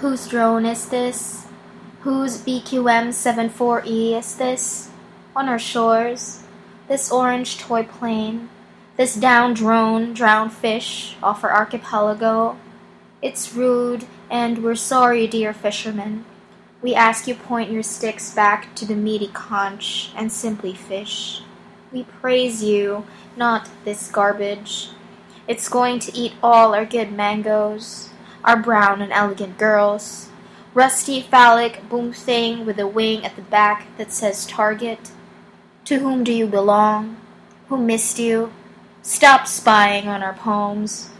Whose drone is this? Whose BQM-74E is this? On our shores, this orange toy plane, this downed drone, drowned fish off our archipelago. It's rude, and we're sorry, dear fishermen. We ask you point your sticks back to the meaty conch and simply fish. We praise you, not this garbage. It's going to eat all our good mangoes, our brown and elegant girls. Rusty phallic boom thing with a wing at the back that says target. To whom do you belong? Who missed you? Stop spying on our poems.